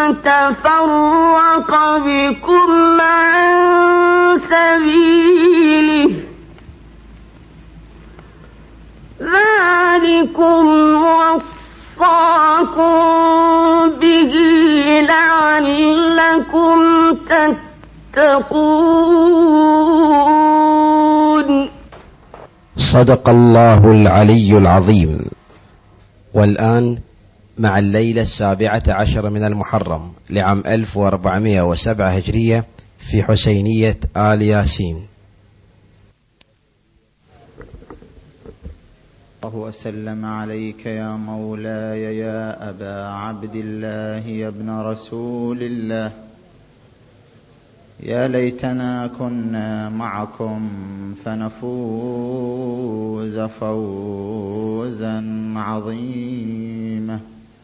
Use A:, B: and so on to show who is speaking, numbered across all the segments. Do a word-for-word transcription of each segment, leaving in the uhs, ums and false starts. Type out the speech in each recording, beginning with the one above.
A: وتفرق بكم عن سبيله ذلكم وصاكم به لعلكم تتقون.
B: صدق الله العلي العظيم. والآن مع الليلة السابعة عشر من المحرم لعام ألف وأربعمائة وسبعة هجرية في حسينية آل ياسين.
C: الله وسلم عليك يا مولاي يا أبا عبد الله يا ابن رسول الله، يا ليتنا كنا معكم فنفوز فوزا عظيما.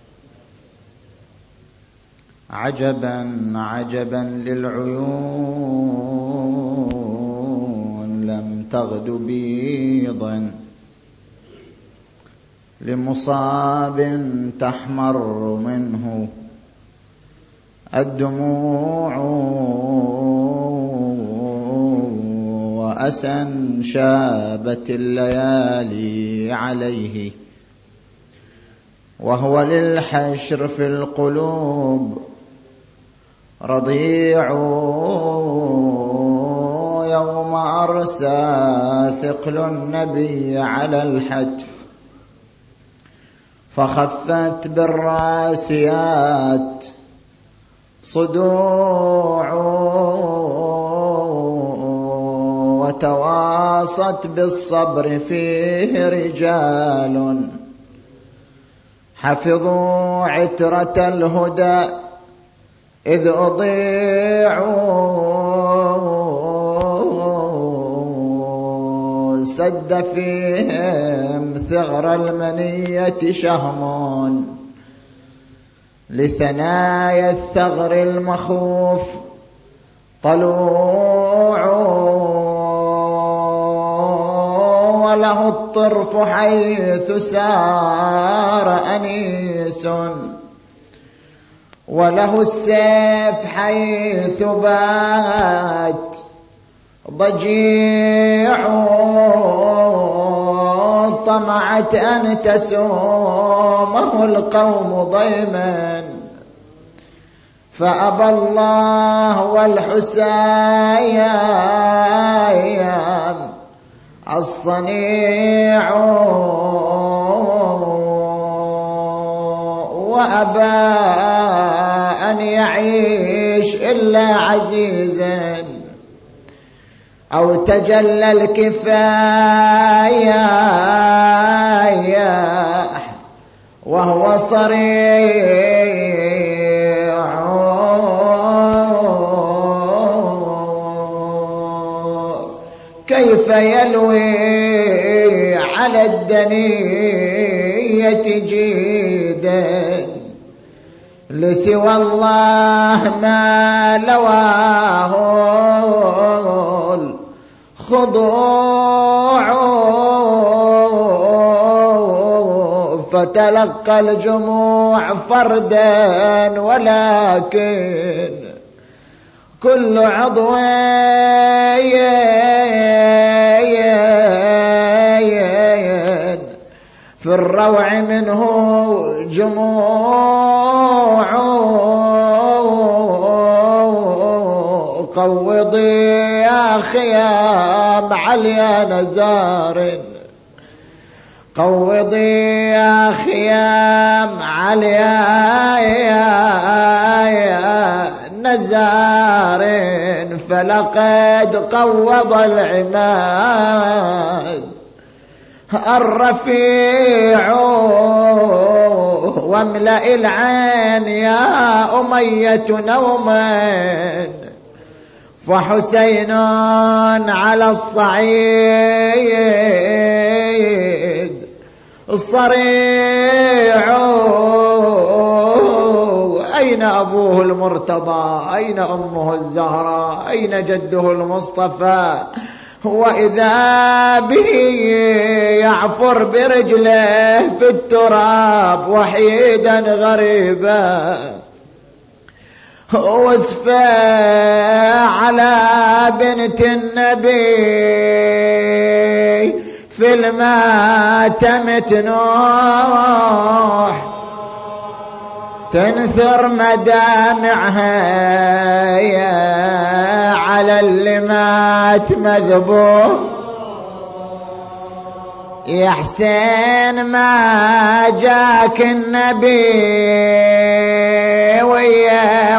C: عجبا عجبا للعيون لم تغد بيضا، لمصاب تحمر منه الدموع، وأسى شابت الليالي عليه، وهو للحشر في القلوب رضيع. يوم أرسى ثقل النبي على الحتف، فخفت بالراسيات صدوع، وتواصت بالصبر فيه رجال حفظوا عترة الهدى إذ أضيعوا. سد فيهم ثغر المنية شهم، لثنايا الثغر المخوف طلوع، وله الطرف حيث سار أنيس، وله السيف حيث بات ضجيع. طمعت أن تسومه القوم ضيما، فأبى الله والحسين الصنيع، وأبى أن يعيش إلا عزيزا أو تجلى الكفاية، وهو صريع. كيف يلوي على الدنية جيدا، لسوى الله ما لواه الخضوع. فتلقى الجموع فردا، ولكن كل عضو في الروع منه جموع. قوضي يا خيام عليا نزار، قوضي يا خيام عليا نزار، فلقد قوض العماد الرفيع. واملأ العين يا أمية نوما، فحسين على الصعيد الصريع. أين أبوه المرتضى؟ أين أمه الزهراء؟ أين جده المصطفى؟ وإذا به يعفر برجله في التراب وحيدا غريبا، وصفه على بنت النبي في الماتم تنوح تنثر مدامعها على اللي مات مذبوح. يا حسين ما جاك النبي ويا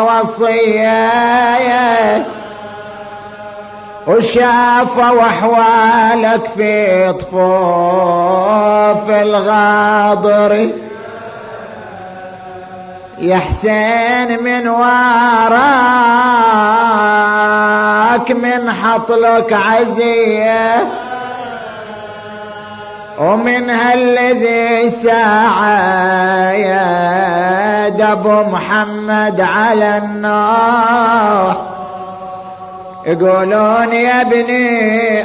C: وصيه وشافوا احوالك في طفوف الغاضر. يا حسين من وراك من حطلك عزيه ومن هالذي ساعد ابو محمد على النار. يقولون يا ابني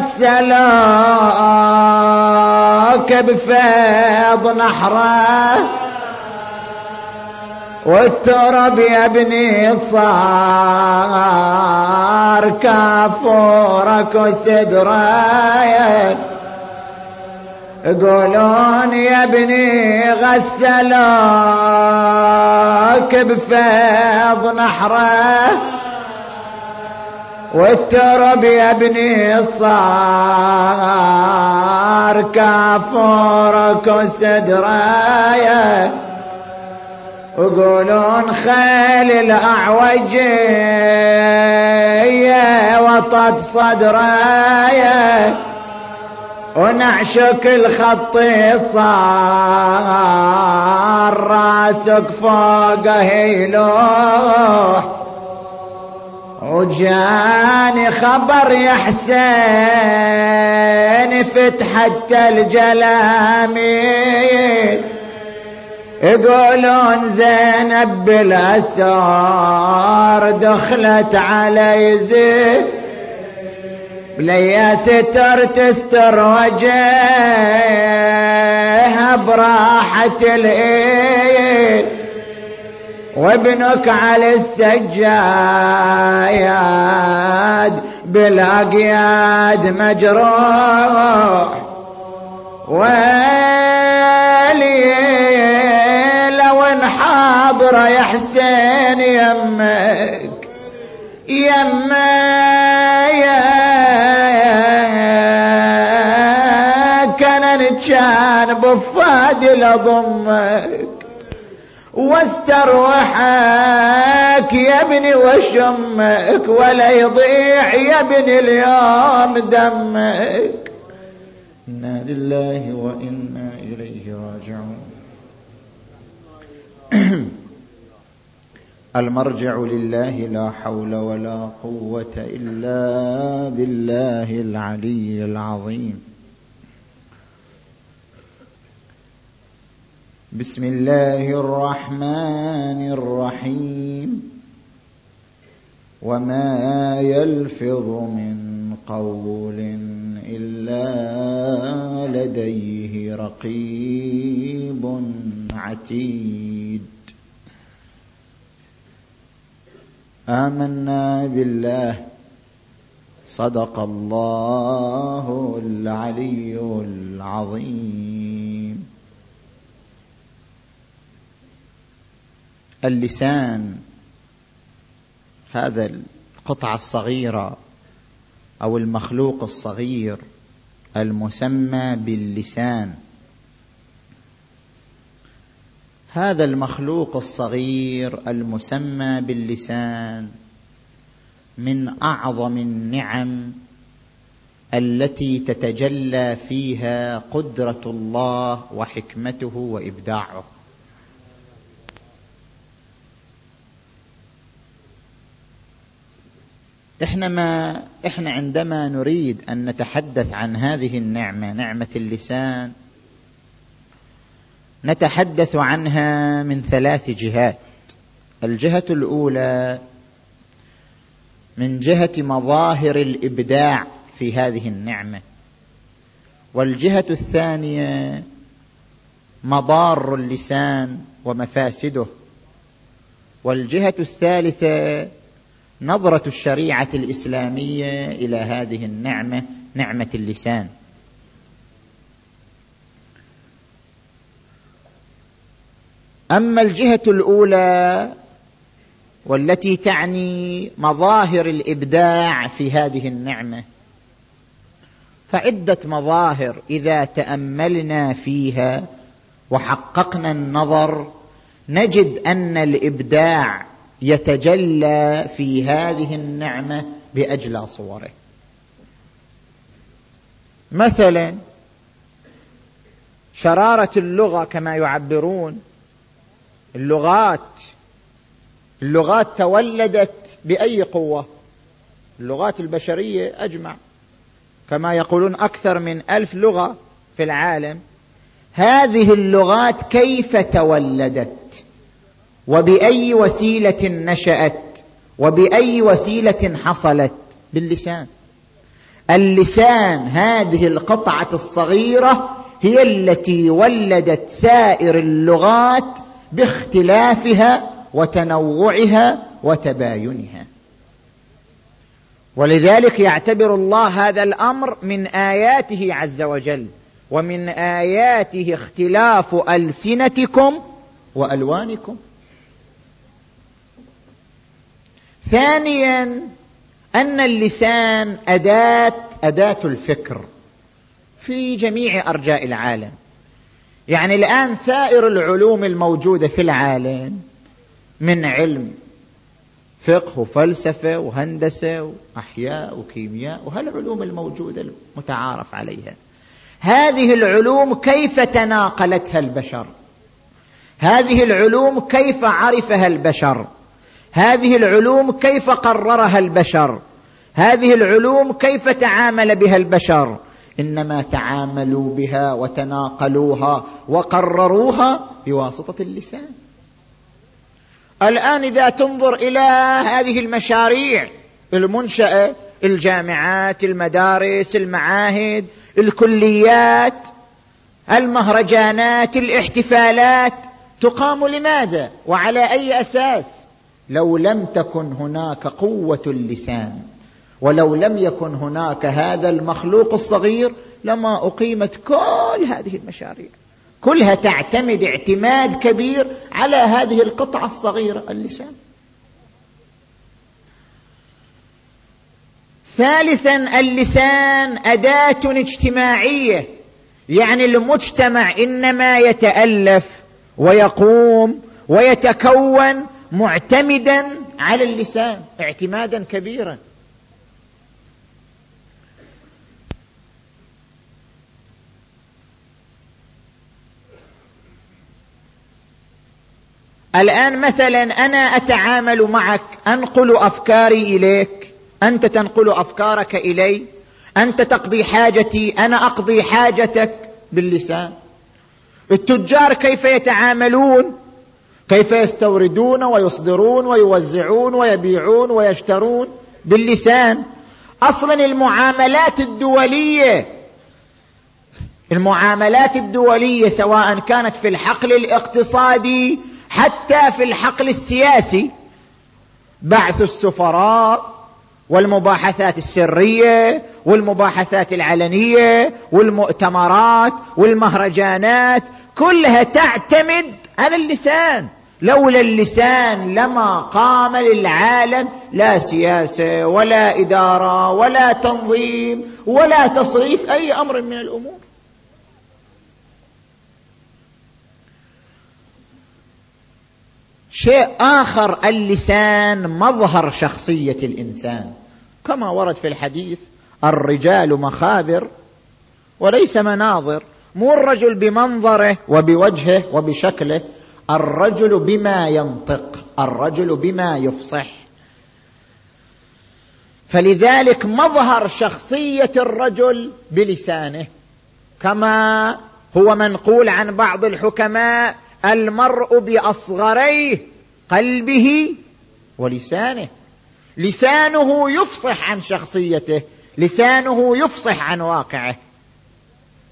C: غسلوك بفيض نحره والترب يا ابني صار كافورك وسدرايك. يقولون يا ابني غسلوك بفيض نحره والترب يا ابني صار كافورك وسدرايك. ويقولون خيل الأعوجية وطت صدرايك ونعشك الخط صار راسك فوقه يلوح. وجاني خبر يا حسين فتحت الجلامي يقولون زينب بالأسار دخلت على زيد بليا ستر تستر وجهها براحة الإيد وابنك على السجاد بالأقياد مجروح. ويلي لو انحاضر يا حسين يمك يمك كان نتشان بفادي لضمك واستروحك يا ابني وشمك ولا يضيع يا ابني اليوم دمك. إنا لله وإنا إليه راجعون. المرجع لله لا حول ولا قوة إلا بالله العلي العظيم. بسم الله الرحمن الرحيم. وما يلفظ من قول إلا لديه رقيب عتيد. آمنا بالله صدق الله العلي العظيم. اللسان هذا القطعة الصغيرة أو المخلوق الصغير المسمى باللسان، هذا المخلوق الصغير المسمى باللسان من أعظم النعم التي تتجلى فيها قدرة الله وحكمته وإبداعه. إحنا, ما إحنا عندما نريد أن نتحدث عن هذه النعمة، نعمة اللسان، نتحدث عنها من ثلاث جهات. الجهة الأولى من جهة مظاهر الإبداع في هذه النعمة، والجهة الثانية مضار اللسان ومفاسده، والجهة الثالثة نظرة الشريعة الإسلامية إلى هذه النعمة، نعمة اللسان. أما الجهة الأولى والتي تعني مظاهر الإبداع في هذه النعمة، فعدة مظاهر إذا تأملنا فيها وحققنا النظر نجد أن الإبداع يتجلى في هذه النعمة بأجلى صوره. مثلا شرارة اللغة كما يعبرون، اللغات اللغات تولدت بأي قوة؟ اللغات البشرية أجمع كما يقولون أكثر من ألف لغة في العالم. هذه اللغات كيف تولدت وبأي وسيلة نشأت وبأي وسيلة حصلت؟ باللسان. اللسان هذه القطعة الصغيرة هي التي ولدت سائر اللغات باختلافها وتنوعها وتباينها. ولذلك يعتبر الله هذا الأمر من آياته عز وجل، ومن آياته اختلاف ألسنتكم وألوانكم. ثانيا أن اللسان أداة أداة الفكر في جميع أرجاء العالم. يعني الآن سائر العلوم الموجودة في العالم من علم فقه وفلسفة وهندسة وأحياء وكيمياء وهالعلوم الموجودة المتعارف عليها، هذه العلوم كيف تناقلتها البشر؟ هذه العلوم كيف عرفها البشر؟ هذه العلوم كيف قررها البشر؟ هذه العلوم كيف تعامل بها البشر؟ إنما تعاملوا بها وتناقلوها وقرروها بواسطة اللسان. الآن إذا تنظر إلى هذه المشاريع المنشأة، الجامعات، المدارس، المعاهد، الكليات، المهرجانات، الاحتفالات، تقام لماذا وعلى أي أساس؟ لو لم تكن هناك قوة اللسان ولو لم يكن هناك هذا المخلوق الصغير لما أقيمت كل هذه المشاريع. كلها تعتمد اعتماد كبير على هذه القطعة الصغيرة، اللسان. ثالثا اللسان أداة اجتماعية، يعني المجتمع إنما يتألف ويقوم ويتكون معتمدا على اللسان اعتمادا كبيرا. الآن مثلا أنا أتعامل معك، أنقل أفكاري إليك، أنت تنقل أفكارك إلي، أنت تقضي حاجتي، أنا أقضي حاجتك باللسان. التجار كيف يتعاملون؟ كيف يستوردون ويصدرون ويوزعون ويبيعون ويشترون؟ باللسان. أصلا المعاملات الدولية المعاملات الدولية سواء كانت في الحقل الاقتصادي حتى في الحقل السياسي، بعث السفراء والمباحثات السرية والمباحثات العلنية والمؤتمرات والمهرجانات كلها تعتمد على اللسان. لولا اللسان لما قام للعالم لا سياسة ولا إدارة ولا تنظيم ولا تصريف أي أمر من الأمور. شيء آخر، اللسان مظهر شخصية الإنسان، كما ورد في الحديث: الرجال مخابر وليس مناظر. مو الرجل بمنظره وبوجهه وبشكله، الرجل بما ينطق، الرجل بما يفصح. فلذلك مظهر شخصية الرجل بلسانه، كما هو منقول عن بعض الحكماء: المرء بأصغريه قلبه ولسانه. لسانه يفصح عن شخصيته، لسانه يفصح عن واقعه.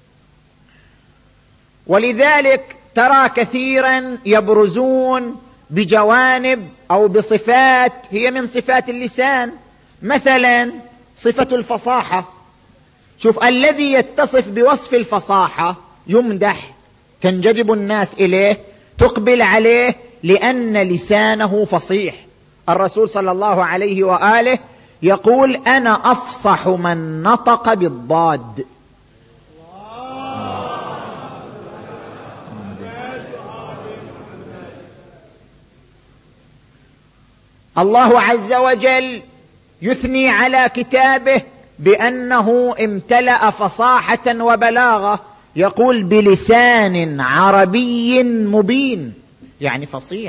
C: ولذلك ترى كثيرا يبرزون بجوانب أو بصفات هي من صفات اللسان. مثلا صفة الفصاحة، شوف الذي يتصف بوصف الفصاحة يمدح، تنجذب الناس إليه، تقبل عليه لأن لسانه فصيح. الرسول صلى الله عليه وآله يقول أنا أفصح من نطق بالضاد. الله عز وجل يثني على كتابه بأنه امتلأ فصاحة وبلاغة، يقول بلسان عربي مبين، يعني فصيح.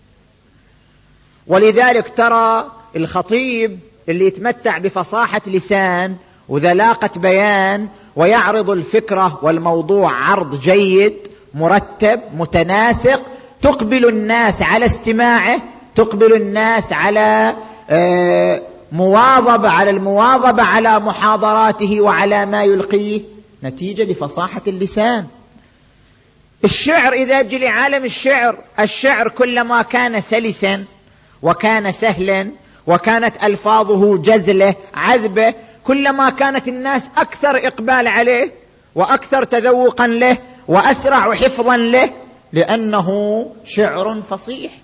C: ولذلك ترى الخطيب اللي يتمتع بفصاحة لسان وذلاقة بيان ويعرض الفكرة والموضوع عرض جيد مرتب متناسق، تقبل الناس على استماعه، تقبل الناس على مواظبة على المواظبة على محاضراته وعلى ما يلقيه، نتيجة لفصاحة اللسان. الشعر إذا جي لعالم الشعر، الشعر كلما كان سلسا وكان سهلا وكانت ألفاظه جزلة عذبة، كلما كانت الناس أكثر إقبال عليه وأكثر تذوقا له وأسرع حفظا له، لأنه شعر فصيح.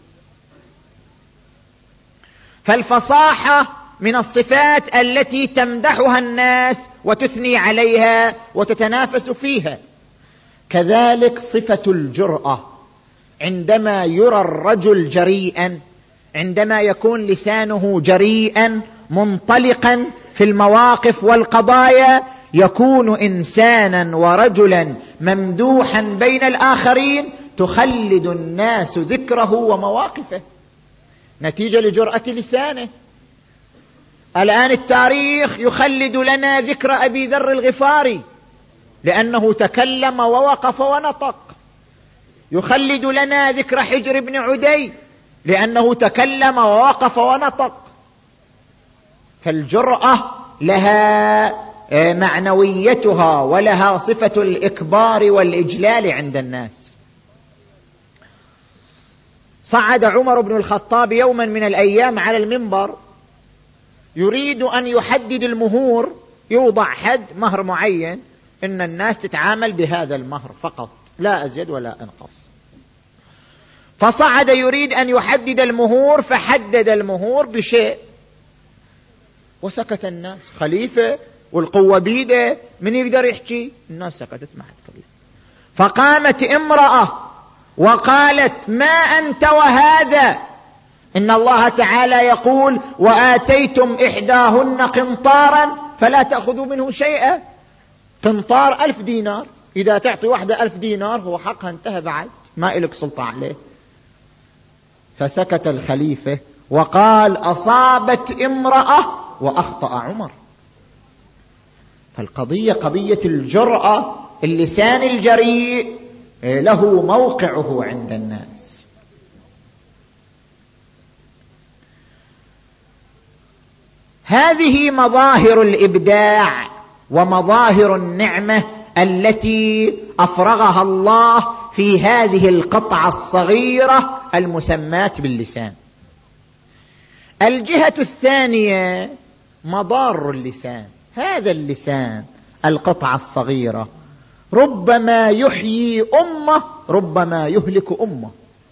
C: فالفصاحة من الصفات التي تمدحها الناس وتثني عليها وتتنافس فيها. كذلك صفة الجرأة، عندما يرى الرجل جريئا، عندما يكون لسانه جريئا منطلقا في المواقف والقضايا، يكون إنسانا ورجلا ممدوحا بين الآخرين، تخلد الناس ذكره ومواقفه نتيجة لجرأة لسانه. الآن التاريخ يخلد لنا ذكر أبي ذر الغفاري لأنه تكلم ووقف ونطق، يخلد لنا ذكر حجر بن عدي لأنه تكلم ووقف ونطق. فالجرأة لها معنويتها ولها صفة الإكبار والإجلال عند الناس. صعد عمر بن الخطاب يوما من الأيام على المنبر يريد أن يحدد المهور، يوضع حد مهر معين، إن الناس تتعامل بهذا المهر فقط لا أزيد ولا أنقص. فصعد يريد أن يحدد المهور، فحدد المهور بشيء وسكت الناس. خليفة والقوة بيده، من يقدر يحكي؟ الناس سكتت ما حد تكلم. فقامت امرأة وقالت ما أنت وهذا؟ إن الله تعالى يقول وآتيتم إحداهن قنطارا فلا تأخذوا منه شيئا. قنطار ألف دينار، إذا تعطي واحدة ألف دينار هو حقها انتهى، بعد ما إلك سلطة عليه. فسكت الخليفة وقال أصابت امرأة وأخطأ عمر. فالقضية قضية الجرأة، اللسان الجريء له موقعه عند الناس. هذه مظاهر الإبداع ومظاهر النعمة التي أفرغها الله في هذه القطعة الصغيرة المسماة باللسان. الجهة الثانية مضار اللسان. هذا اللسان القطعة الصغيرة ربما يحيي أمة، ربما يهلك أمة.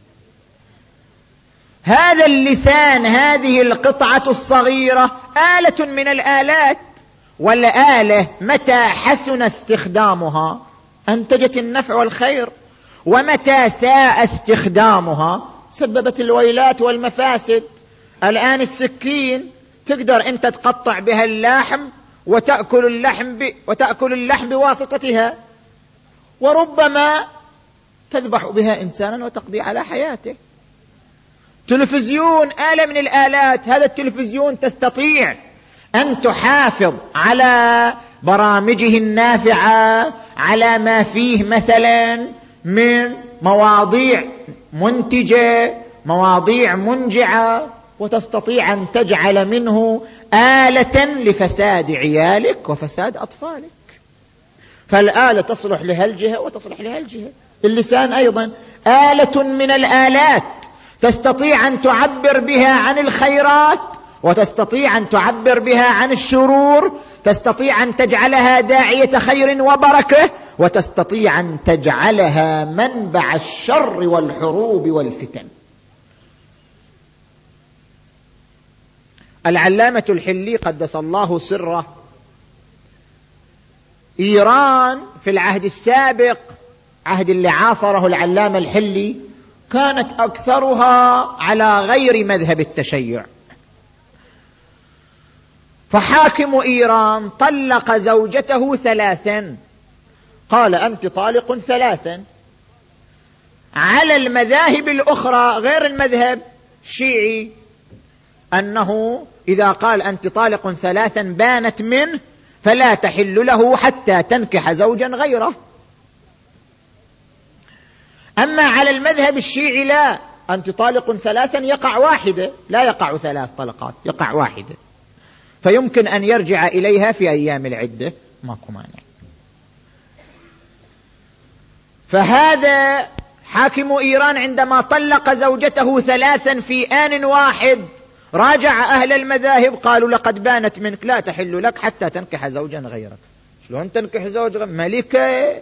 C: هذا اللسان، هذه القطعة الصغيرة آلة من الآلات، والآلة متى حسن استخدامها أنتجت النفع والخير، ومتى ساء استخدامها سببت الويلات والمفاسد. الآن السكين تقدر أنت تقطع بها اللحم وتأكل اللحم, ب... وتأكل اللحم بواسطتها، وربما تذبح بها إنسانا وتقضي على حياته. تلفزيون آلة من الآلات، هذا التلفزيون تستطيع أن تحافظ على برامجه النافعة، على ما فيه مثلا من مواضيع منتجة، مواضيع منجعة، وتستطيع أن تجعل منه آلة لفساد عيالك وفساد أطفالك. فالآلة تصلح لهالجهة وتصلح لهالجهة. اللسان أيضا آلة من الآلات تستطيع أن تعبر بها عن الخيرات، وتستطيع أن تعبر بها عن الشرور، تستطيع أن تجعلها داعية خير وبركة، وتستطيع أن تجعلها منبع الشر والحروب والفتن. العلامة الحلي قدس الله سره، إيران في العهد السابق، عهد اللي عاصره العلامة الحلي، كانت أكثرها على غير مذهب التشيع. فحاكم إيران طلق زوجته ثلاثا، قال أنت طالق ثلاثا. على المذاهب الأخرى غير المذهب الشيعي أنه إذا قال أنت طالق ثلاثا بانت منه، فلا تحل له حتى تنكح زوجا غيره. أما على المذهب الشيعي لا، أنت طالق ثلاثا يقع واحدة، لا يقع ثلاث طلقات، يقع واحدة، فيمكن أن يرجع إليها في أيام العدة، ماكو مانع. فهذا حاكم إيران عندما طلق زوجته ثلاثا في آن واحد، راجع أهل المذاهب قالوا لقد بانت منك، لا تحل لك حتى تنكح زوجا غيرك. شلون تنكح زوج غير؟ ملكة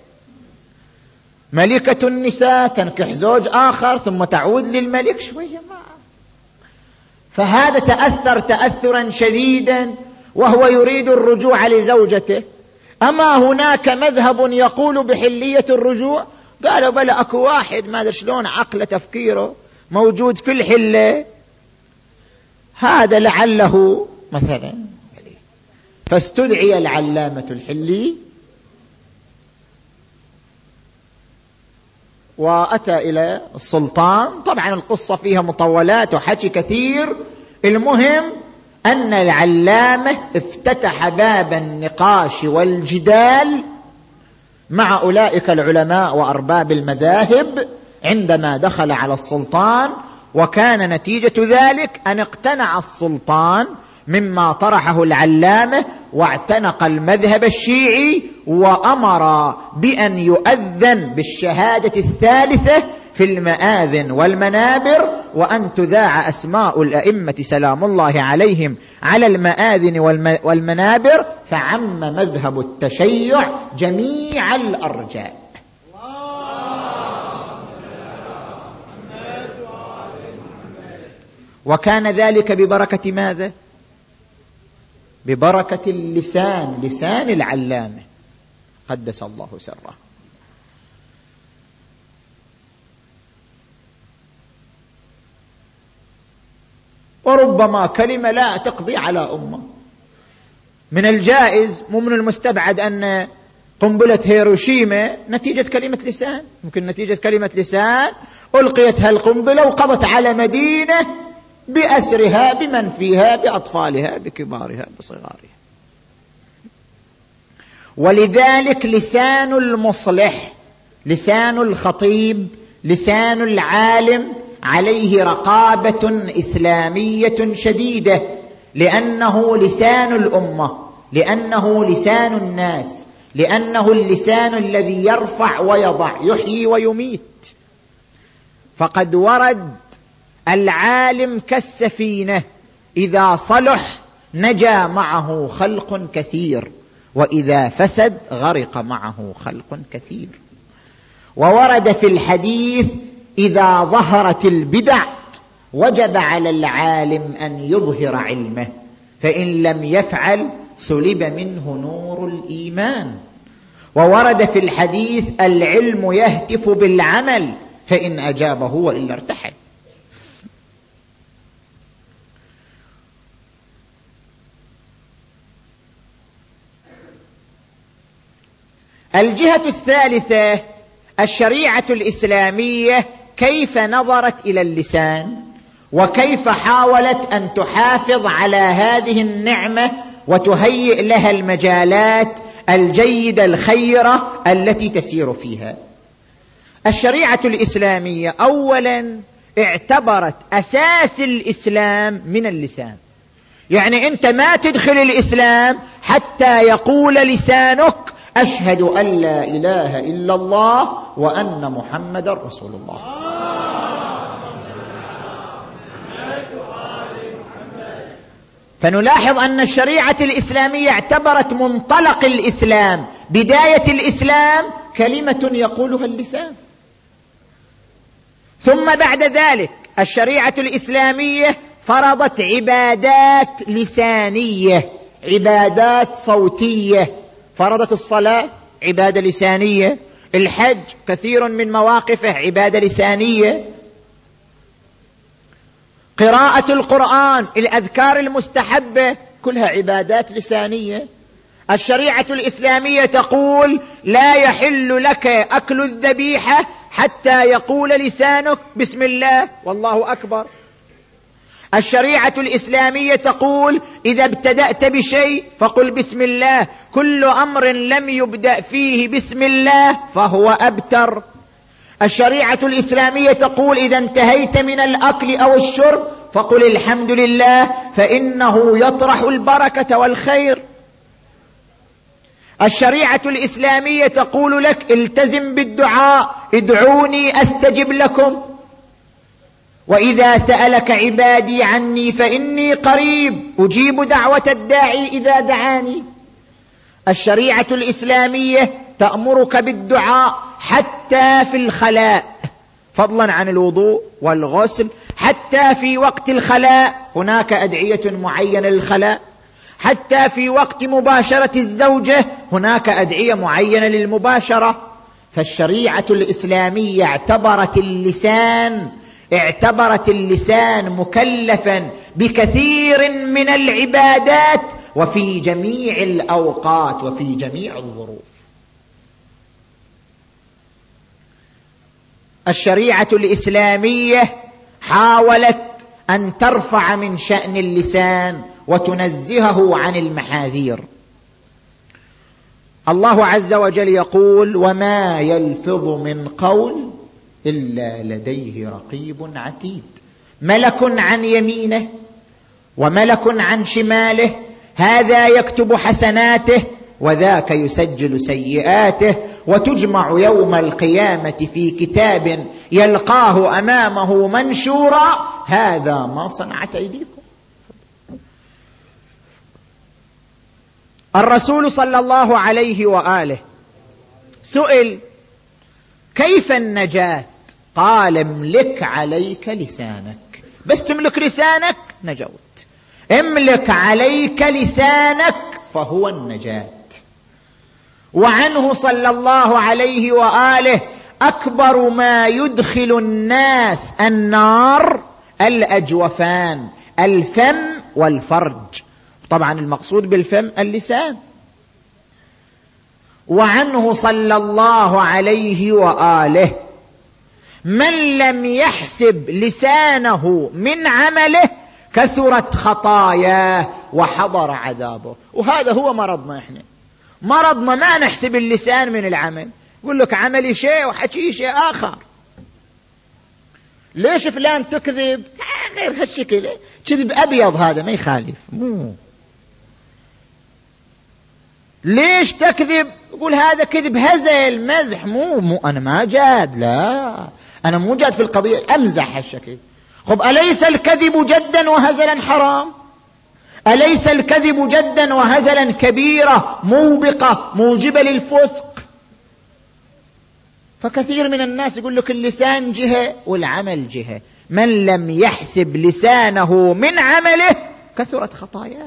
C: ملكة النساء تنكح زوج آخر ثم تعود للملك شوية ما. فهذا تأثر تأثرا شديدا وهو يريد الرجوع لزوجته. أما هناك مذهب يقول بحلية الرجوع؟ قالوا بلى، أكو واحد ما أدري شلون عقل تفكيره موجود في الحلة، هذا لعله مثلا. فاستدعي العلامة الحلي وأتى إلى السلطان. طبعا القصة فيها مطولات وحكي كثير، المهم أن العلامة افتتح باب النقاش والجدال مع أولئك العلماء وأرباب المذاهب عندما دخل على السلطان. وكان نتيجة ذلك أن اقتنع السلطان مما طرحه العلامة، واعتنق المذهب الشيعي، وأمر بأن يؤذن بالشهادة الثالثة في المآذن والمنابر، وأن تذاع أسماء الأئمة سلام الله عليهم على المآذن والمنابر، فعم مذهب التشيع جميع الأرجاء. وكان ذلك ببركة ماذا؟ ببركة اللسان، لسان العلامة قدس الله سره. وربما كلمة لا تقضي على أمة. من الجائز مو من المستبعد أن قنبلة هيروشيما نتيجة كلمة لسان، ممكن نتيجة كلمة لسان ألقيت هالقنبلة وقضت على مدينة بأسرها بمن فيها، بأطفالها بكبارها بصغارها. ولذلك لسان المصلح، لسان الخطيب، لسان العالم عليه رقابة إسلامية شديدة، لأنه لسان الأمة، لأنه لسان الناس، لأنه اللسان الذي يرفع ويضع، يحيي ويميت. فقد ورد العالم كالسفينة، إذا صلح نجا معه خلق كثير، وإذا فسد غرق معه خلق كثير. وورد في الحديث إذا ظهرت البدع وجب على العالم أن يظهر علمه، فإن لم يفعل سلب منه نور الإيمان. وورد في الحديث العلم يهتف بالعمل، فإن أجابه وإلا ارتحل. الجهة الثالثة الشريعة الإسلامية كيف نظرت إلى اللسان، وكيف حاولت أن تحافظ على هذه النعمة وتهيئ لها المجالات الجيدة الخيرة التي تسير فيها. الشريعة الإسلامية أولا اعتبرت أساس الإسلام من اللسان، يعني أنت ما تدخل الإسلام حتى يقول لسانك أشهد أن لا إله إلا الله وأن محمد رسول الله. فنلاحظ أن الشريعة الإسلامية اعتبرت منطلق الإسلام، بداية الإسلام، كلمة يقولها اللسان. ثم بعد ذلك الشريعة الإسلامية فرضت عبادات لسانية، عبادات صوتية. فرضت الصلاة عبادة لسانية، الحج كثير من مواقفه عبادة لسانية، قراءة القرآن، الأذكار المستحبة كلها عبادات لسانية. الشريعة الإسلامية تقول لا يحل لك أكل الذبيحة حتى يقول لسانك بسم الله والله أكبر. الشريعة الإسلامية تقول إذا ابتدأت بشيء فقل بسم الله، كل أمر لم يبدأ فيه بسم الله فهو أبتر. الشريعة الإسلامية تقول إذا انتهيت من الأكل أو الشرب فقل الحمد لله فإنه يطرح البركة والخير. الشريعة الإسلامية تقول لك التزم بالدعاء، ادعوني أستجب لكم، وإذا سألك عبادي عني فإني قريب أجيب دعوة الداعي إذا دعاني. الشريعة الإسلامية تأمرك بالدعاء حتى في الخلاء، فضلا عن الوضوء والغسل، حتى في وقت الخلاء هناك أدعية معينة للخلاء، حتى في وقت مباشرة الزوجة هناك أدعية معينة للمباشرة. فالشريعة الإسلامية اعتبرت اللسان اعتبرت اللسان مكلفا بكثير من العبادات وفي جميع الأوقات وفي جميع الظروف. الشريعة الإسلامية حاولت أن ترفع من شأن اللسان وتنزهه عن المحاذير. الله عز وجل يقول وما يلفظ من قول إلا لديه رقيب عتيد، ملك عن يمينه وملك عن شماله، هذا يكتب حسناته وذاك يسجل سيئاته، وتجمع يوم القيامة في كتاب يلقاه أمامه منشورا هذا ما صنعت أيديكم. الرسول صلى الله عليه وآله سئل كيف النجاة؟ قال املك عليك لسانك، بس تملك لسانك نجوت، املك عليك لسانك فهو النجاة. وعنه صلى الله عليه وآله أكبر ما يدخل الناس النار الأجوفان، الفم والفرج، طبعا المقصود بالفم اللسان. وعنه صلى الله عليه وآله من لم يحسب لسانه من عمله كثرت خطاياه وحضر عذابه. وهذا هو مرضنا احنا، مرضنا ما نحسب اللسان من العمل. يقول لك عملي شيء وحكي شيء آخر. ليش فلان تكذب؟ غير هالشكل، كذب أبيض هذا ما يخالف. مو ليش تكذب؟ يقول هذا كذب هزل مزح. مو مو أنا ما جاد، لا أنا مو جاد في القضية، أمزح هالشكل. خب أليس الكذب جدا وهزلا حرام؟ أليس الكذب جدا وهزلا كبيرة موبقة موجبة للفسق؟ فكثير من الناس يقول لك اللسان جهة والعمل جهة. من لم يحسب لسانه من عمله كثرت خطاياه.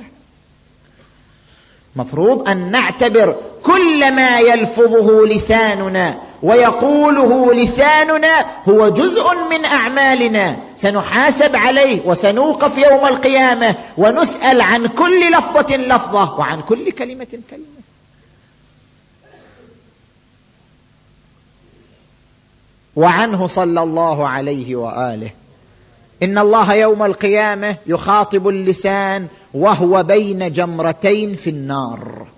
C: مفروض أن نعتبر كل ما يلفظه لساننا ويقوله لساننا هو جزء من أعمالنا، سنحاسب عليه وسنوقف يوم القيامة ونسأل عن كل لفظة لفظة وعن كل كلمة كلمة. وعنه صلى الله عليه وآله إن الله يوم القيامة يخاطب اللسان وهو بين جمرتين في النار،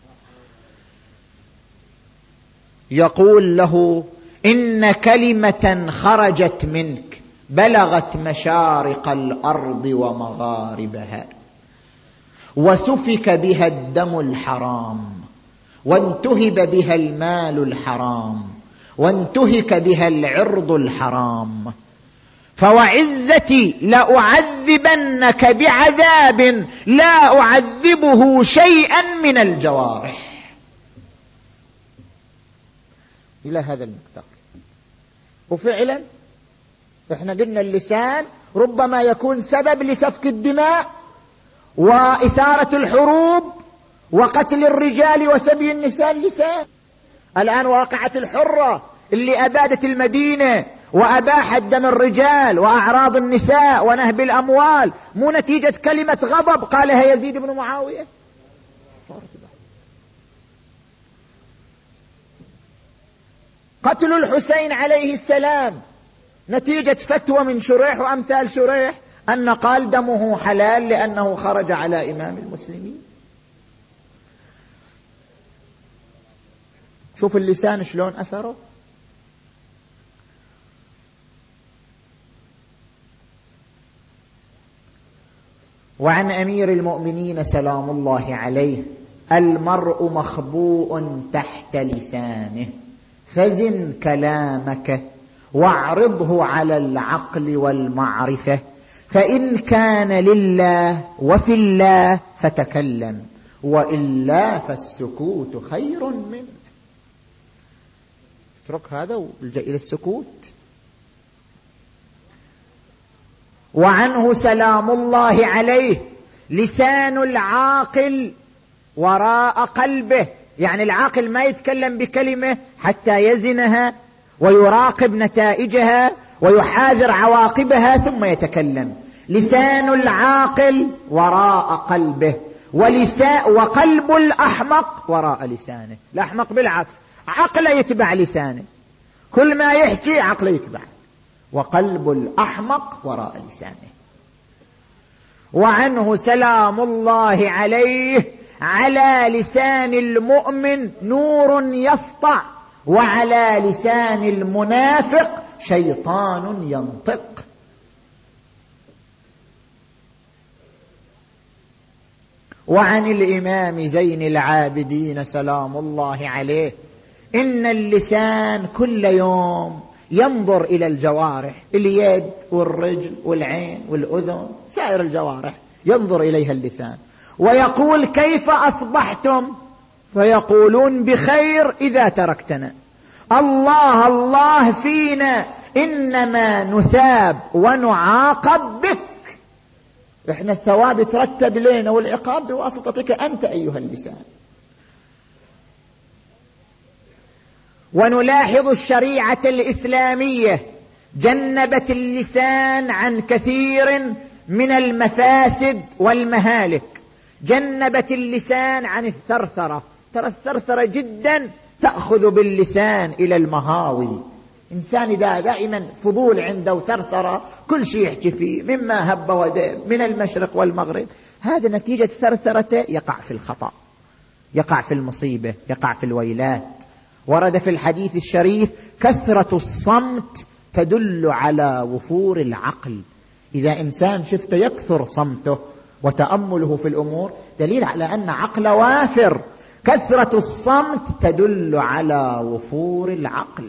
C: يقول له إن كلمة خرجت منك بلغت مشارق الأرض ومغاربها وسفك بها الدم الحرام وانتهب بها المال الحرام وانتهك بها العرض الحرام، فوعزتي لأعذبنك بعذاب لا أعذبه شيئا من الجوارح، إلى هذا المقدار. وفعلا احنا قلنا اللسان ربما يكون سبب لسفك الدماء وإثارة الحروب وقتل الرجال وسبي النساء. اللسان الآن واقعة الحرة اللي أبادت المدينة وأباحت دم الرجال وأعراض النساء ونهب الأموال مو نتيجة كلمة غضب قالها يزيد بن معاوية؟ قتل الحسين عليه السلام نتيجة فتوى من شريح وأمثال شريح أن قال دمه حلال لأنه خرج على إمام المسلمين. شوف اللسان شلون أثره. وعن أمير المؤمنين سلام الله عليه: المرء مخبوء تحت لسانه فزن كلامك واعرضه على العقل والمعرفة، فإن كان لله وفي الله فتكلم، وإلا فالسكوت خير منه. اترك هذا والجأ إلى السكوت. وعنه سلام الله عليه: لسان العاقل وراء قلبه، يعني العاقل ما يتكلم بكلمة حتى يزنها ويراقب نتائجها ويحاذر عواقبها ثم يتكلم. لسان العاقل وراء قلبه، ولسان وقلب الأحمق وراء لسانه. الأحمق بالعكس، عقله يتبع لسانه، كل ما يحكي عقله يتبع، وقلب الأحمق وراء لسانه. وعنه سلام الله عليه: على لسان المؤمن نور يسطع، وعلى لسان المنافق شيطان ينطق. وعن الإمام زين العابدين سلام الله عليه: إن اللسان كل يوم ينظر إلى الجوارح، اليد والرجل والعين والأذن، سائر الجوارح ينظر إليها اللسان، ويقول: كيف أصبحتم؟ فيقولون: بخير إذا تركتنا. الله الله فينا، إنما نثاب ونعاقب بك. إحنا الثواب يترتب لنا والعقاب بواسطتك أنت أيها اللسان. ونلاحظ الشريعة الإسلامية جنبت اللسان عن كثير من المفاسد والمهالك. جنبت اللسان عن الثرثرة، ترى الثرثرة جدا تأخذ باللسان إلى المهاوي. إنسان إذا دائما فضول عنده وثرثرة كل شيء يحكي فيه مما هب ودب من المشرق والمغرب، هذا نتيجة ثرثرته يقع في الخطأ، يقع في المصيبة، يقع في الويلات. ورد في الحديث الشريف: كثرة الصمت تدل على وفور العقل. إذا إنسان شفته يكثر صمته وتأمله في الأمور دليل على أن عقل وافر. كثرة الصمت تدل على وفور العقل.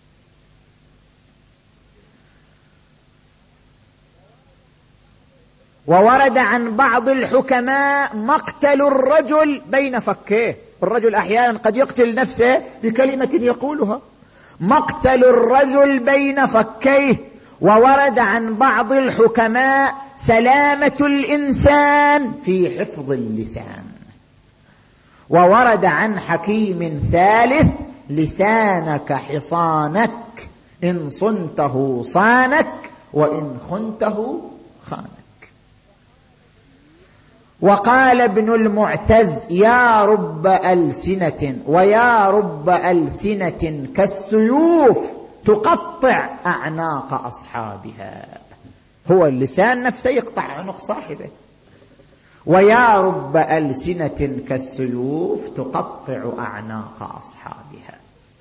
C: وورد عن بعض الحكماء مقتل الرجل بين فكيه. الرجل أحيانا قد يقتل نفسه بكلمة يقولها. مقتل الرجل بين فكيه. وورد عن بعض الحكماء سلامة الإنسان في حفظ اللسان. وورد عن حكيم ثالث: لسانك حصانك، إن صنته صانك وإن خنته خانك. وقال ابن المعتز: يا رب ألسنة ويا رب ألسنة كالسيوف تقطع أعناق أصحابها. هو اللسان نفسه يقطع عنق صاحبه. ويا رب ألسنة كالسيوف تقطع أعناق أصحابها.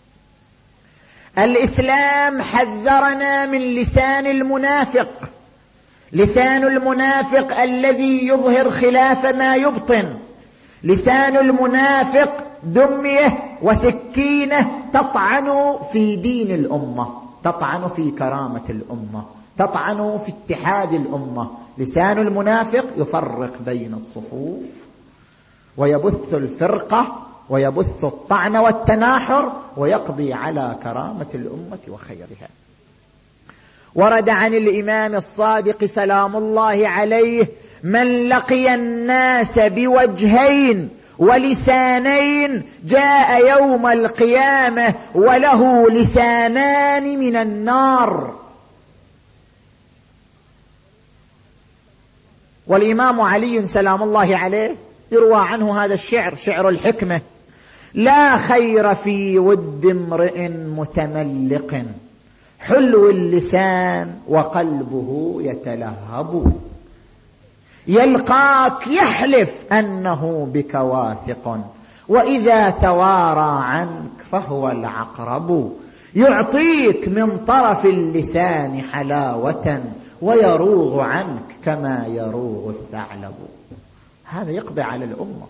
C: الإسلام حذرنا من لسان المنافق. لسان المنافق الذي يظهر خلاف ما يبطن. لسان المنافق دمية وسكينة تطعن في دين الأمة، تطعن في كرامة الأمة، تطعن في اتحاد الأمة. لسان المنافق يفرق بين الصفوف ويبث الفرقة ويبث الطعن والتناحر ويقضي على كرامة الأمة وخيرها. ورد عن الإمام الصادق سلام الله عليه: من لقي الناس بوجهين ولسانين جاء يوم القيامة وله لسانان من النار. والإمام علي سلام الله عليه يروى عنه هذا الشعر، شعر الحكمة: لا خير في ود امرئ متملق حلو اللسان وقلبه يتلهب، يلقاك يحلف أنه بك واثق وإذا توارى عنك فهو العقرب، يعطيك من طرف اللسان حلاوة ويروغ عنك كما يروغ الثعلب. هذا يقضي على الأمة.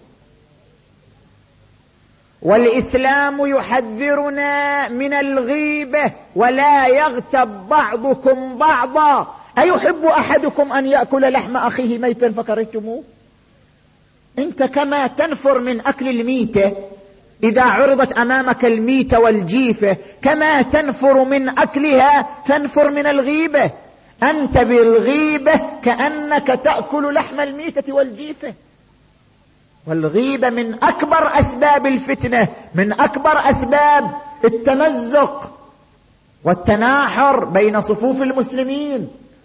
C: والإسلام يحذرنا من الغيبة: ولا يغتب بعضكم بعضا، أيحب أحدكم أن يأكل لحم أخيه ميتا فكرهتموه؟ أنت كما تنفر من أكل الميتة إذا عرضت أمامك الميتة والجيفة، كما تنفر من أكلها فانفر من الغيبة. أنت بالغيبة كأنك تأكل لحم الميتة والجيفة. والغيبة من أكبر أسباب الفتنة، من أكبر أسباب التمزق والتناحر بين صفوف المسلمين.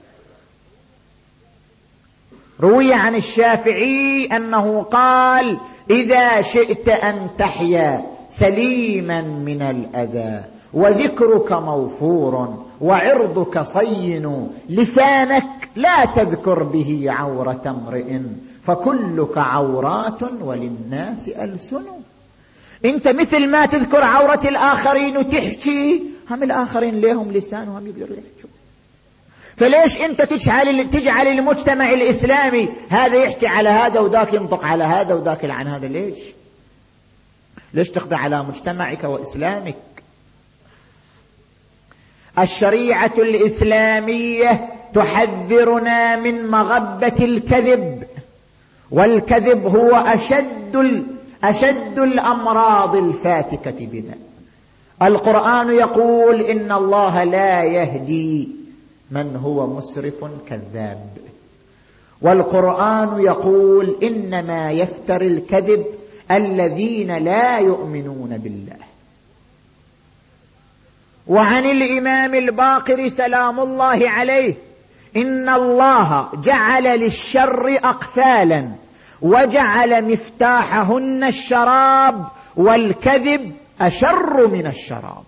C: روي عن الشافعي أنه قال: إذا شئت أن تحيا سليما من الأذى وذكرك موفور وعرضك صين، لسانك لا تذكر به عورة امرئ فكلك عورات وللناس ألسن. انت مثل ما تذكر عورة الآخرين وتحكي، هم الآخرين لهم لسان وهم يقدروا يحكوا. فليش انت تجعل تجعل المجتمع الإسلامي هذا يحكي على هذا وذاك ينطق على هذا وذاك عن هذا؟ ليش ليش تقضي على مجتمعك وإسلامك؟ الشريعة الإسلامية تحذرنا من مغبة الكذب، والكذب هو أشد أشد الأمراض الفاتكة بنا. القرآن يقول: إن الله لا يهدي من هو مسرف كذاب. والقرآن يقول: إنما يفتر الكذب الذين لا يؤمنون بالله. وعن الإمام الباقر سلام الله عليه: إن الله جعل للشر أقفالا وجعل مفتاحهن الشراب، والكذب أشر من الشراب.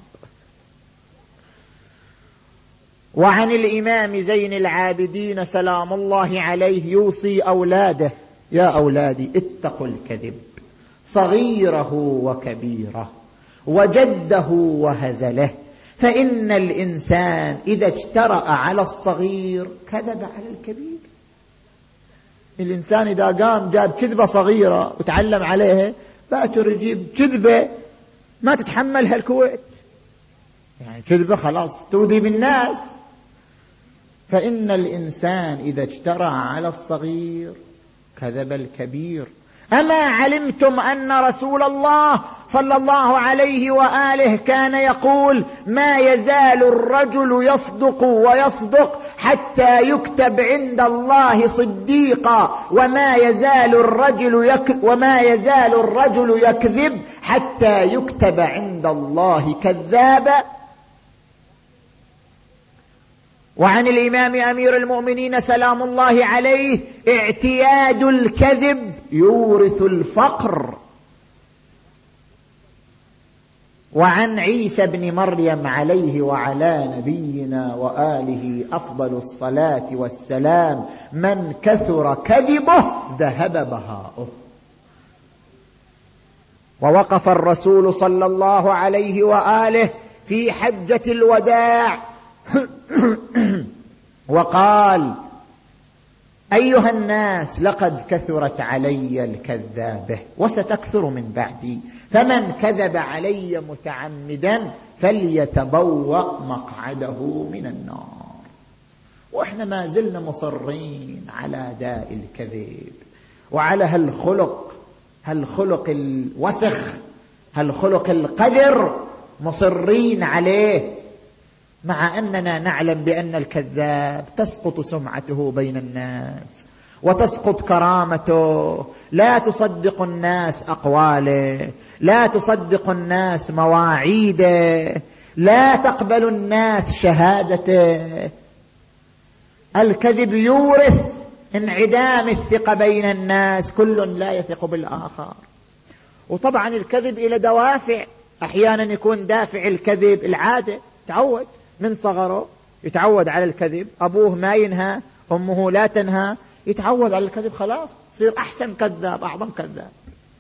C: وعن الإمام زين العابدين سلام الله عليه يوصي أولاده: يا أولادي اتقوا الكذب صغيره وكبيره وجده وهزله، فإن الإنسان إذا اجترأ على الصغير كذب على الكبير. الإنسان إذا قام جاب كذبة صغيرة وتعلم عليها، باتر يجيب كذبة ما تتحملها الكويت، يعني كذبة خلاص تؤذي بالناس. فإن الإنسان إذا اجترأ على الصغير كذب الكبير. أما علمتم أن رسول الله صلى الله عليه وآله كان يقول: ما يزال الرجل يصدق ويصدق حتى يكتب عند الله صديقا، وما يزال الرجل يكذب وما يزال الرجل يكذب حتى يكتب عند الله كذابا. وعن الإمام أمير المؤمنين سلام الله عليه: اعتياد الكذب يورث الفقر. وعن عيسى بن مريم عليه وعلى نبينا وآله أفضل الصلاة والسلام: من كثر كذبه ذهب بهاؤه. ووقف الرسول صلى الله عليه وآله في حجة الوداع وقال: أيها الناس، لقد كثرت علي الكذابة وستكثر من بعدي، فمن كذب علي متعمدا فليتبوأ مقعده من النار. وإحنا ما زلنا مصرين على داء الكذب وعلى هالخلق هالخلق الوسخ هالخلق القذر، مصرين عليه، مع أننا نعلم بأن الكذاب تسقط سمعته بين الناس وتسقط كرامته، لا تصدق الناس أقواله، لا تصدق الناس مواعيده، لا تقبل الناس شهادته. الكذب يورث انعدام الثقة بين الناس، كل لا يثق بالآخر. وطبعا الكذب إلى دوافع، أحيانا يكون دافع الكذب العادة، تعود من صغره يتعود على الكذب، أبوه ما ينهى، أمه لا تنهى، يتعود على الكذب، خلاص يصير أحسن كذاب، أعظم كذاب.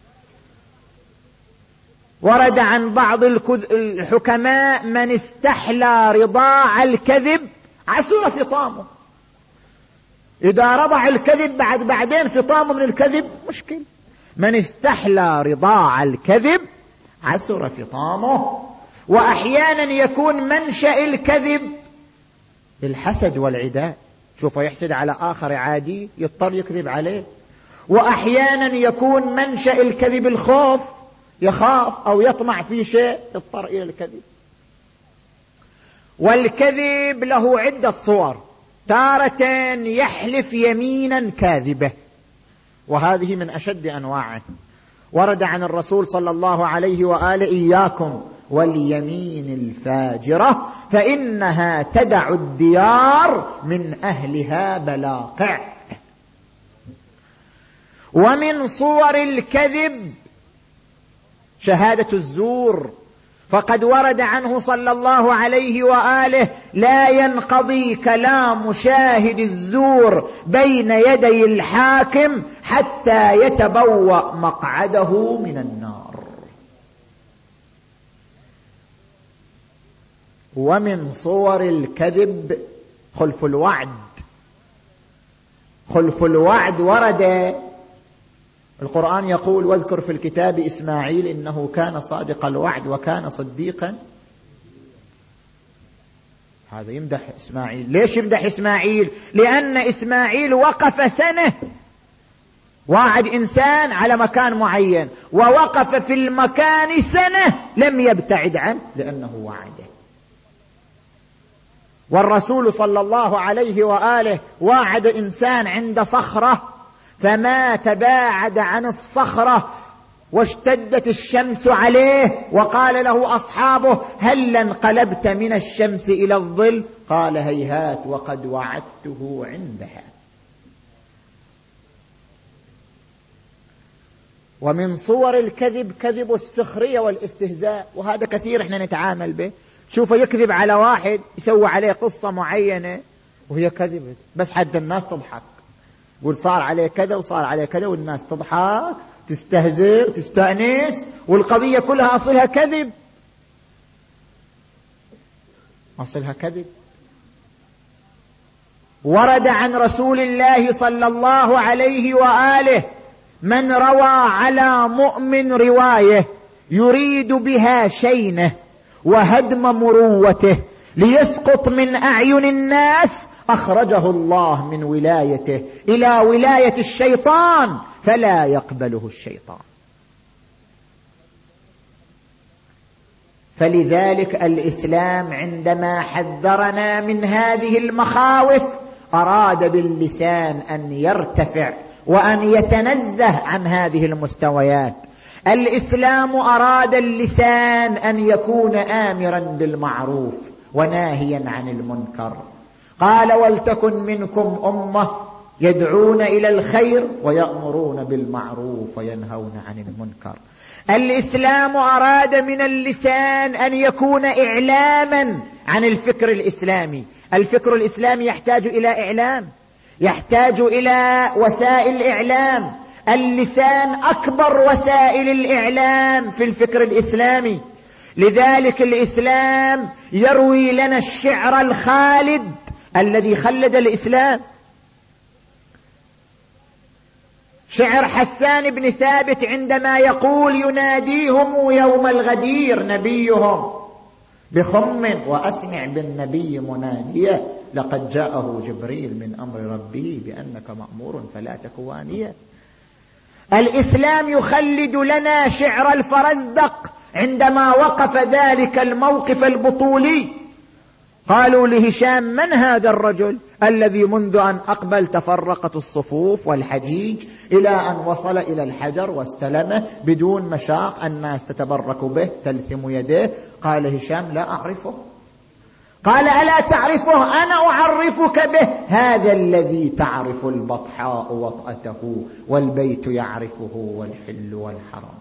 C: ورد عن بعض الحكماء من استحلى رضاع الكذب عسر فطامه. إذا رضع الكذب بعد بعدين فطامه من الكذب مشكل. من استحلى رضاع الكذب عسر فطامه. وأحيانا يكون منشأ الكذب الحسد والعداء، شوف يحسد على آخر عادي يضطر يكذب عليه. وأحيانا يكون منشأ الكذب الخوف، يخاف أو يطمع في شيء يضطر إلى الكذب. والكذب له عدة صور، تارة يحلف يمينا كاذبة، وهذه من أشد أنواعه. ورد عن الرسول صلى الله عليه وآله: إياكم واليمين الفاجرة فإنها تدع الديار من أهلها بلاقع. ومن صور الكذب شهادة الزور، فقد ورد عنه صلى الله عليه وآله: لا ينقضي كلام شاهد الزور بين يدي الحاكم حتى يتبوأ مقعده من النار. ومن صور الكذب خلف الوعد. خلف الوعد ورد القرآن يقول: واذكر في الكتاب إسماعيل إنه كان صادق الوعد وكان صديقا. هذا يمدح إسماعيل. ليش يمدح إسماعيل؟ لأن إسماعيل وقف سنة، وعد إنسان على مكان معين، ووقف في المكان سنة لم يبتعد عنه لأنه وعده. والرسول صلى الله عليه وآله وعد إنسان عند صخرة فما تباعد عن الصخرة واشتدت الشمس عليه، وقال له أصحابه: هل انقلبت من الشمس إلى الظل؟ قال: هيهات وقد وعدته عندها. ومن صور الكذب كذب السخرية والاستهزاء، وهذا كثير احنا نتعامل به. شوفه يكذب على واحد، يسوي عليه قصة معينة وهي كذبت بس حتى الناس تضحك، يقول صار عليه كذا وصار عليه كذا، والناس تضحك تستهزئ تستأنس، والقضية كلها أصلها كذب، أصلها كذب. ورد عن رسول الله صلى الله عليه وآله: من روى على مؤمن رواية يريد بها شينه وهدم مروته ليسقط من أعين الناس أخرجه الله من ولايته إلى ولاية الشيطان فلا يقبله الشيطان. فلذلك الإسلام عندما حذرنا من هذه المخاوف أراد باللسان أن يرتفع وأن يتنزه عن هذه المستويات. الإسلام أراد اللسان أن يكون آمرا بالمعروف وناهيا عن المنكر. قال: ولتكن منكم أمة يدعون إلى الخير ويأمرون بالمعروف وينهون عن المنكر. الإسلام أراد من اللسان أن يكون إعلاما عن الفكر الإسلامي. الفكر الإسلامي يحتاج إلى إعلام، يحتاج إلى وسائل إعلام. اللسان أكبر وسائل الإعلام في الفكر الإسلامي. لذلك الإسلام يروي لنا الشعر الخالد الذي خلد الإسلام، شعر حسان بن ثابت عندما يقول: يناديهم يوم الغدير نبيهم بخم وأسمع بالنبي مناديا لقد جاءه جبريل من أمر ربه بأنك مأمور فلا تك وانيا. الإسلام يخلد لنا شعر الفرزدق عندما وقف ذلك الموقف البطولي. قالوا لهشام: من هذا الرجل الذي منذ أن أقبل تفرقت الصفوف والحجيج إلى أن وصل إلى الحجر واستلمه بدون مشاق، الناس تتبرك به تلثم يديه؟ قال هشام: لا أعرفه. قال: ألا تعرفه؟ أنا أعرفك به. هذا الذي تعرف البطحاء وطأته والبيت يعرفه والحل والحرام.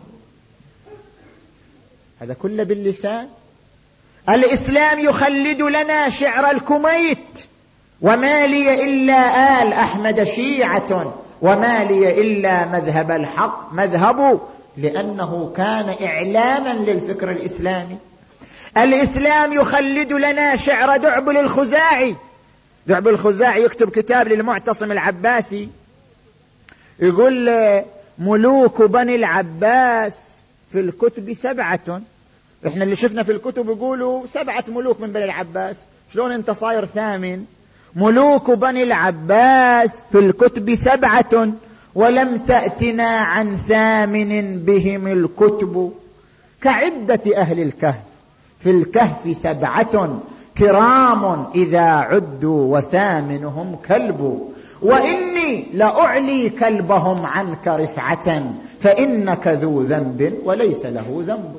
C: هذا كله باللسان. الإسلام يخلد لنا شعر الكميت: وما لي إلا آل أحمد شيعة وما لي إلا مذهب الحق مذهب، لأنه كان إعلاما للفكر الإسلامي. الإسلام يخلد لنا شعر دعبل الخزاعي. دعبل الخزاعي يكتب كتاب للمعتصم العباسي، يقول: ملوك بني العباس في الكتب سبعة. احنا اللي شفنا في الكتب يقولوا سبعة ملوك من بني العباس، شلون انت صاير ثامن؟ ملوك بني العباس في الكتب سبعة ولم تأتنا عن ثامن بهم الكتب، كعدة أهل الكهف في الكهف سبعة كرام إذا عدوا وثامنهم كلب، وإني لأعلي كلبهم عنك رفعة فإنك ذو ذنب وليس له ذنب.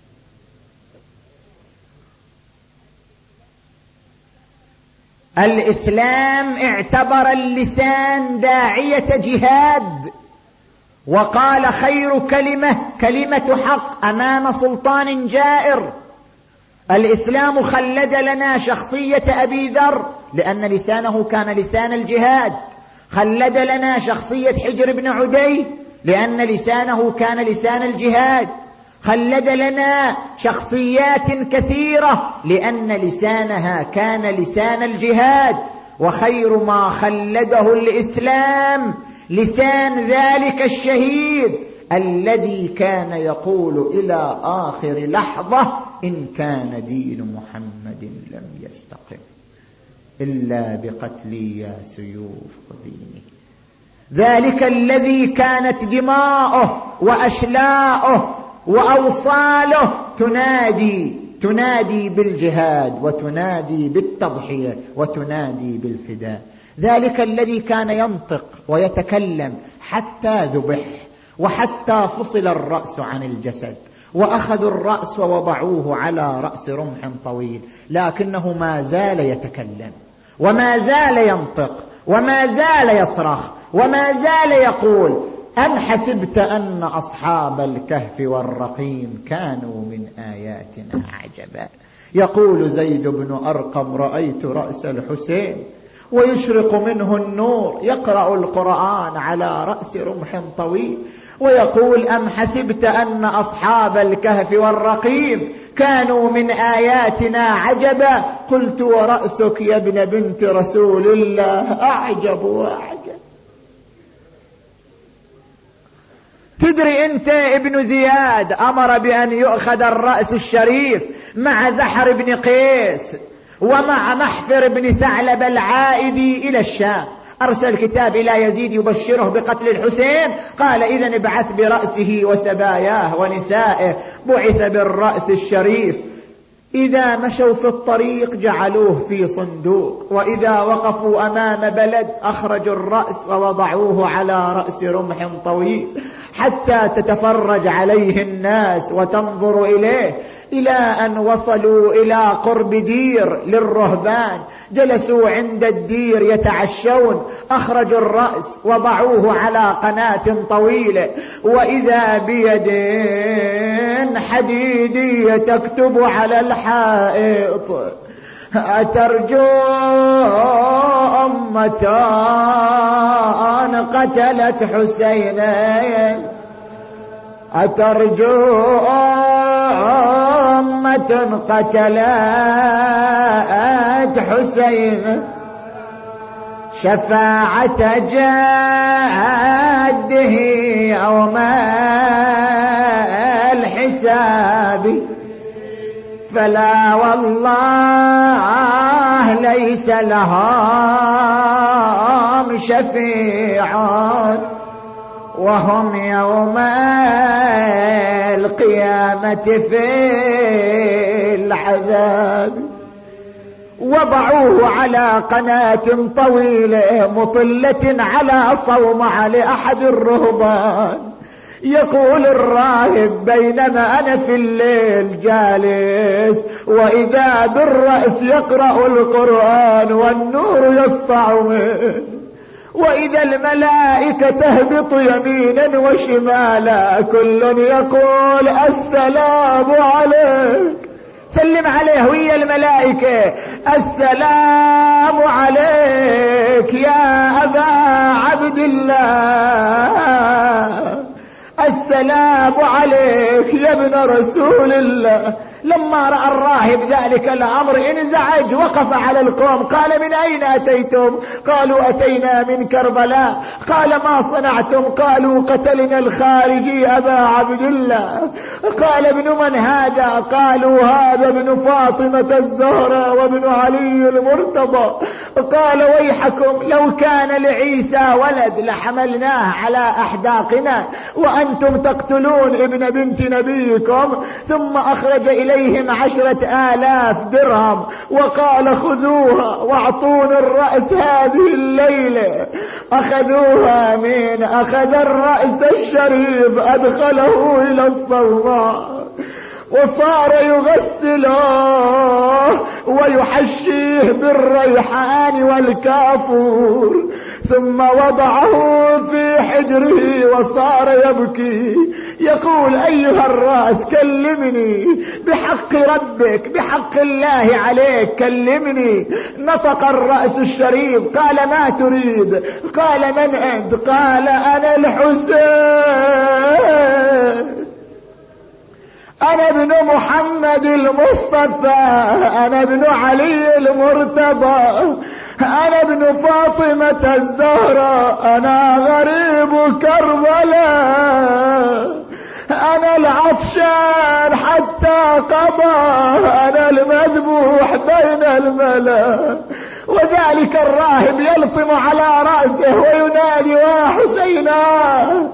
C: الإسلام اعتبر اللسان داعية جهاد، وقال: خير كلمة كلمة حق أمام سلطان جائر. الإسلام خلد لنا شخصية أبي ذر لأن لسانه كان لسان الجهاد، خلد لنا شخصية حجر بن عدي لأن لسانه كان لسان الجهاد، خلد لنا شخصيات كثيرة لأن لسانها كان لسان الجهاد. وخير ما خلده الإسلام لسان ذلك الشهيد الذي كان يقول إلى آخر لحظة: إن كان دين محمد لم يستقم إلا بقتلي يا سيوف دينه. ذلك الذي كانت دماؤه وأشلاؤه وأوصاله تنادي تنادي بالجهاد وتنادي بالتضحية وتنادي بالفداء. ذلك الذي كان ينطق ويتكلم حتى ذبح، وحتى فصل الرأس عن الجسد، وأخذوا الرأس ووضعوه على رأس رمح طويل، لكنه ما زال يتكلم وما زال ينطق وما زال يصرخ وما زال يقول: أم حسبت أن أصحاب الكهف والرقيم كانوا من آياتنا عجبا. يقول زيد بن أرقم: رأيت رأس الحسين ويشرق منه النور، يقرأ القرآن على رأس رمح طويل، ويقول: أم حسبت أن أصحاب الكهف والرقيم كانوا من آياتنا عجبا. قلت: ورأسك يا ابن بنت رسول الله أعجب وأعجب. تدري أنت ابن زياد أمر بأن يؤخذ الرأس الشريف مع زحر بن قيس ومع محفر بن ثعلب العائدي إلى الشام، أرسل كتاب إلى يزيد يبشره بقتل الحسين، قال: إذن ابعث برأسه وسباياه ونسائه. بعث بالرأس الشريف. إذا مشوا في الطريق جعلوه في صندوق، وإذا وقفوا أمام بلد أخرجوا الرأس ووضعوه على رأس رمح طويل حتى تتفرج عليه الناس وتنظر إليه، إلى أن وصلوا إلى قرب دير للرهبان، جلسوا عند الدير يتعشون، أخرجوا الرأس وضعوه على قناة طويلة، وإذا بيد حديدية تكتب على الحائط: أترجو أمتان قتلت حسينين، أترجو أمة قتلت حسين، شفاعة جاده يوم الحساب، فلا والله ليس لهم شفيع وهم يوم القيامة في العذاب. وضعوه على قناة طويلة مطلة على صومعة لأحد الرهبان. يقول الراهب بينما أنا في الليل جالس وإذا بالرأس يقرأ القرآن والنور يسطع منه، وإذا الملائكة تهبط يمينا وشمالا كل يقول السلام عليك. سلم عليه ويا الملائكة السلام عليك يا أبا عبد الله، السلام عليك يا ابن رسول الله. لما رأى الراهب ذلك الأمر انزعج، وقف على القوم قال من أين أتيتم؟ قالوا أتينا من كربلاء. قال ما صنعتم؟ قالوا قتلنا الخارجي أبا عبد الله. قال ابن من هذا؟ قالوا هذا ابن فاطمة الزهراء وابن علي المرتضى. قال ويحكم لو كان لعيسى ولد لحملناه على أحداقنا وأنتم تقتلون ابن بنت نبيكم. ثم أخرج إليهم عشرة آلاف درهم وقال خذوها واعطون الرأس هذه الليلة. أخذوها. من أخذ الرأس الشريف أدخله إلى الصومعة وصار يغسله ويحشيه بالريحان والكافور، ثم وضعه في حجره وصار يبكي يقول أيها الرأس كلمني بحق ربك بحق الله عليك كلمني. نطق الرأس الشريف قال ما تريد؟ قال من أنت؟ قال أنا الحسين، أنا ابن محمد المصطفى، أنا ابن علي المرتضى، أنا ابن فاطمة الزهراء، أنا غريب كربلاء، أنا العطشان حتى قضى، أنا المذبوح بين الملا. وذلك الراهب يلطم على رأسه وينادي يا حسينا.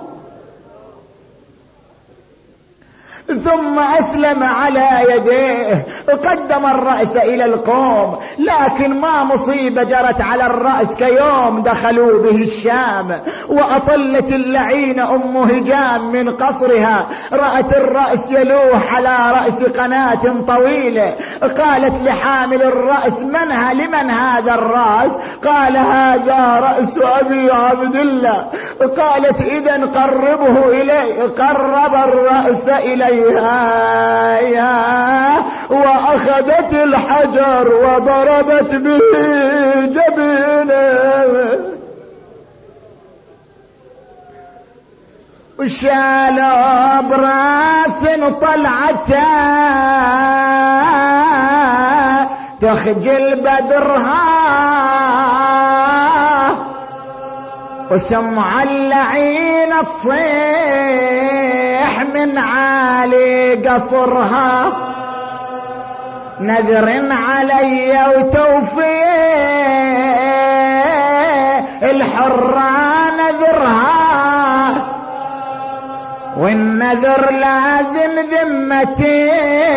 C: ثم أسلم على يديه. قدم الرأس إلى القوم، لكن ما مصيبة جرت على الرأس كيوم دخلوا به الشام وأطلت اللعينة أم هجام من قصرها، رأت الرأس يلوح على رأس قناة طويلة. قالت لحامل الرأس منها لمن هذا الرأس؟ قال هذا رأس أبي عبد الله. قالت إذن قربه إلي. قرب الرأس إليها وأخذت الحجر وضربت به جبينه وشالوا براس طلعته تخجل بدرها وسمع اللعين تصيح من عالي قصرها نذر علي وتوفي الحرة نذرها، والنذر لازم ذمتي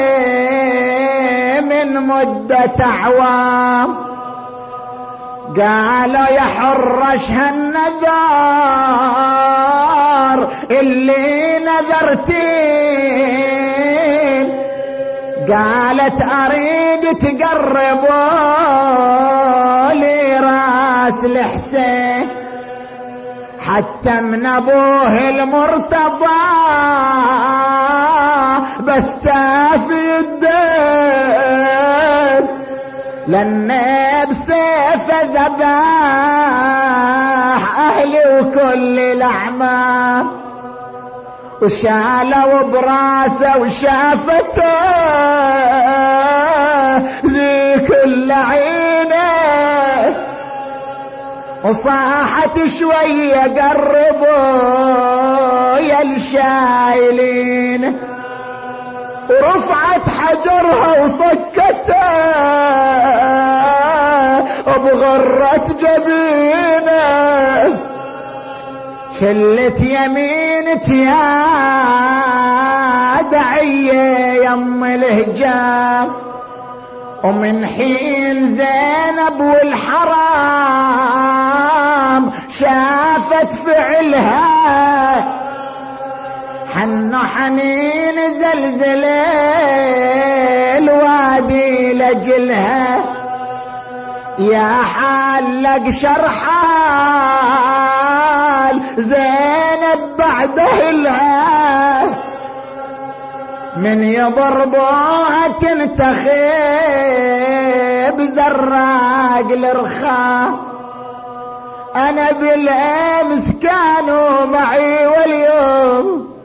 C: من مدة أعوام. قالوا يا حرش هالنذار اللي نذرتين. قالت أريد تقربوا لي راس الحسين حتى من أبوه المرتضى بس تافي الدين، لأن بسيف ذبح أهلي وكل الأعمام. وشالوا براسه وشافته ذيك اللعينه وصاحت شوية قربوا يا الشايلين. ورفعت حجرها وصكتها بغرة جبينه. شلت يمينك يا دعية يم الهجاب، ومن حين زينب والحرام شافت فعلها حن حنين زلزل الوادي لجلها. يا حالك شرحال زينب بعد اهلها، من يضربوها تنتخب زراق الرخاء. انا بالامس كانوا معي واليوم.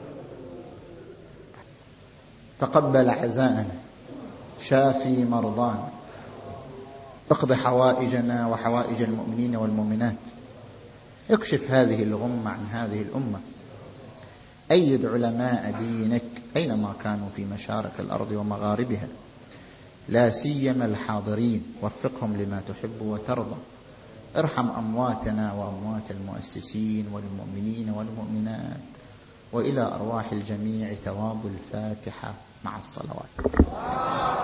C: تقبل عزاءنا، شافي مرضانا، اقض حوائجنا وحوائج المؤمنين والمؤمنات، اكشف هذه الغمة عن هذه الأمة، أيد علماء دينك أينما كانوا في مشارق الأرض ومغاربها، لا سيما الحاضرين، وفقهم لما تحب وترضى. ارحم أمواتنا وأموات المؤسسين والمؤمنين والمؤمنات، وإلى أرواح الجميع ثواب الفاتحة مع الصلوات.